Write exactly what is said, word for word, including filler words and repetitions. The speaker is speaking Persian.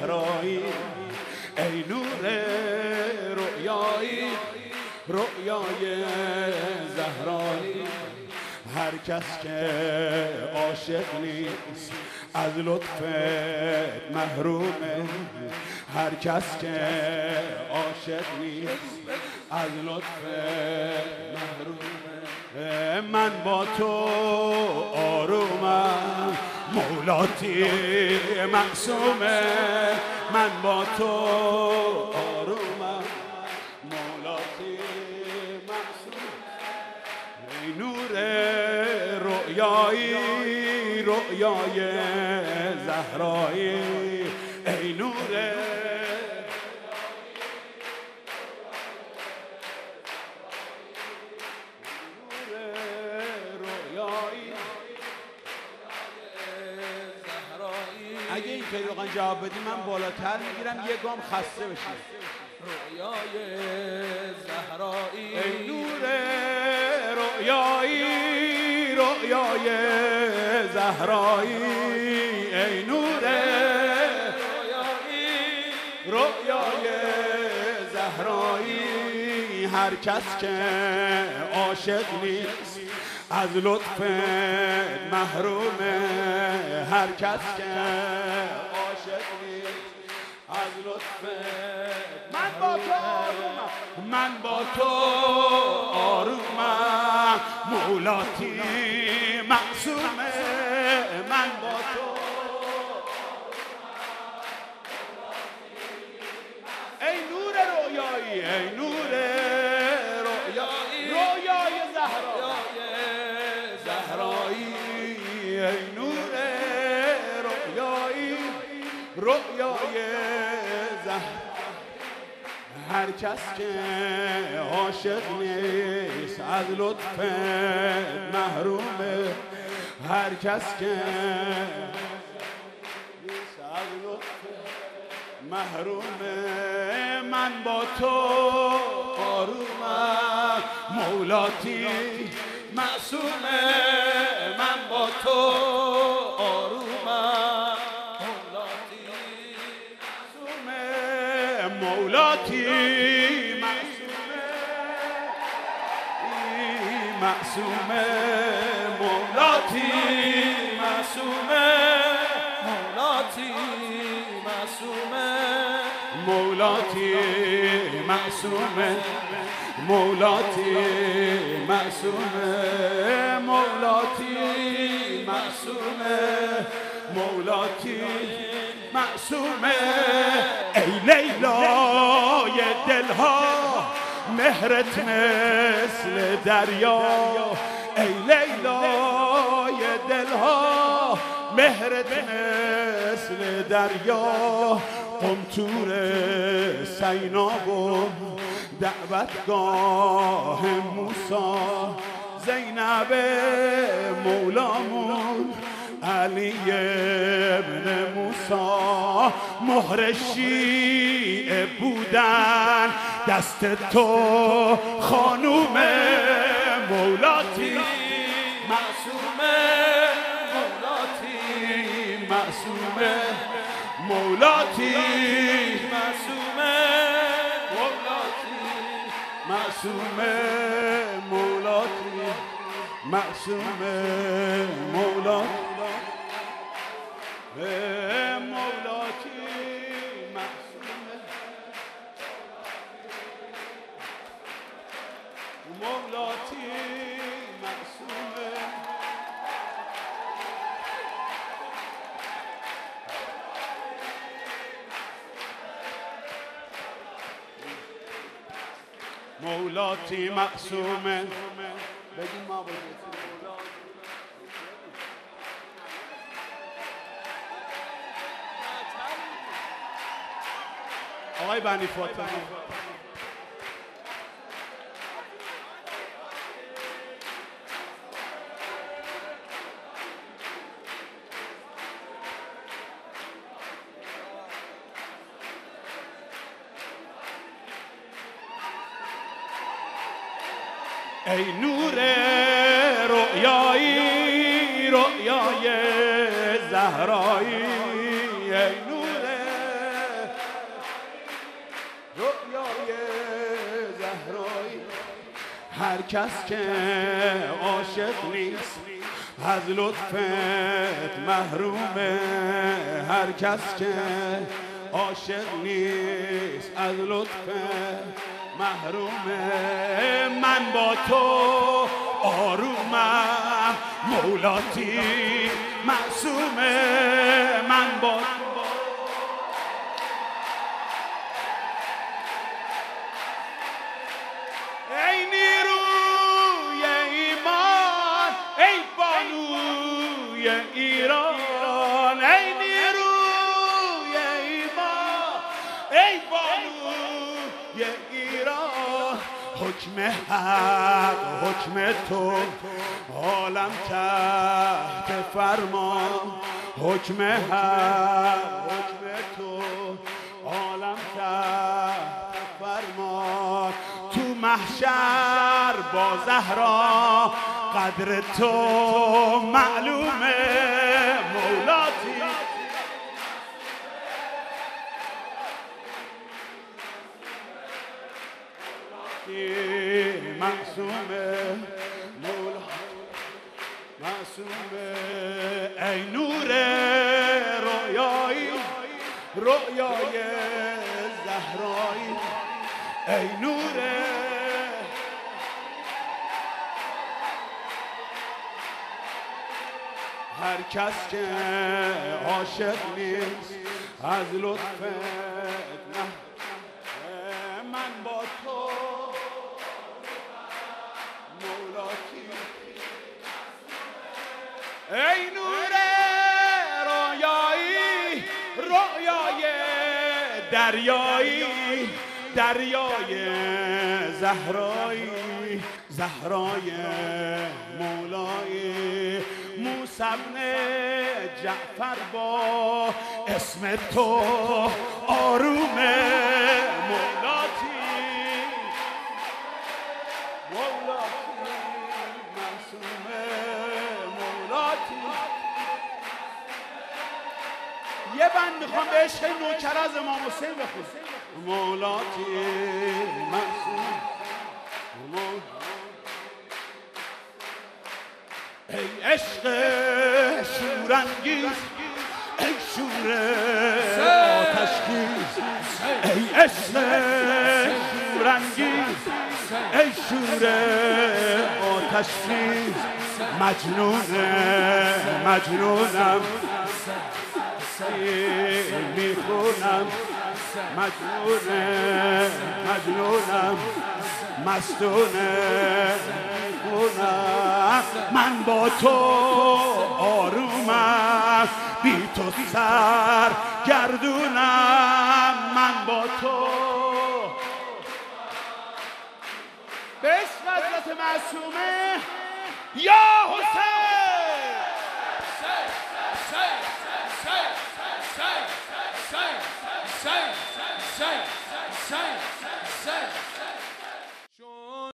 زهرایی ای نور رؤیایی رؤیای زهرایی هر کس که عاشق نیست از لطفت محرومه هر کس که عاشق نیست از لطفت محرومه من با تو آرومم مولاتی معصومه من با تو آرومم مولاتی معصومه ای نور رؤیایی رؤیای زهرایی ای نور اگه این پیروغان جواب بدی من بالاتر میگیرم یه گام خسته بشی رؤیای زهرایی ای نور رؤیایی رؤیای زهرایی ای نور رؤیایی رؤیای زهرایی هر کس که عاشق نیست از لطف محرومه هر کس که عاشق نیست از لطف من با تو آرومم من با تو آرومم مولاتی معصومه من با تو ای نور رؤیایی ای نور رؤیایی رؤیای زهرایی زهرایی ای نور رؤیایی رؤیای زهرایی هر کس که عاشق نیست از لطف محرومه هر کس که نیست از لطف محرومه من با تو آرومم مولاتی معصومه من با تو آرومم مولاتی معصومه مولاتی معصومه معصومه مولاتی معصومه مولاتی معصومه مولاتی معصومه مولاتی معصومه مولاتی معصومه مولاتی معصومه ای لیلای دلها مهرت مثل دریا ای لیلای دلها مهرت مثل دریا قمطور سینا و دعوتگاه موسی زینب مولامون علی ابن موسی مهر شیعه بودن دست تو خانوم مولاتی معصومه مولاتی معصومه مولاتی معصومه معصومه مولاتی معصومه مولاتی مولاتی معصومه مولاتی معصومه مولاتی معصومه بگیم ما بگیم آقای بنی فاطمه ای نور رؤیایی رؤیای زهرایی ای نور رؤیای زهرایی. هر کس که عاشق نیست از لطفت محرومه. هر کس که عاشق نیست از لطفت محرومه. من با تو آرومم مولاتی معصومه. من با ای نیروی ایمان ای بانوی ایران. ای نیروی ایمان ای بانوی ایران. حکم حق حکم تو عالم تحت فرمان. حکم حق حکم تو عالم تحت فرمان. تو محشر با زهرا قدر تو معلومه مولاتی. معصومه مولاتی معصومه. ای نور رویایی رویای زهرایی. ای نور هر کس که عاشق نیست از لطفت نه. من با تو مولاتی. ای نور رویایی رویای دریایی دریای زهرایی. زهرای مولایی. موسی بن جعفر با اسم تو آرومه مولاتی. مولاتی معصومه مولاتی. یه بند میخوام به عشق نوکر از امام حسین بخونم. مولاتی معصوم. ای عشق شورانگیز ای شور آتشخیز. ای عشق شورانگیز ای شور آتشخیز. مجنون مجنونم میخونم. مجنون مجنونم مستونه میخونم. من با تو آرومم بی تو سر گردونم. من با تو به عشق حضرت معصومه یا حسین.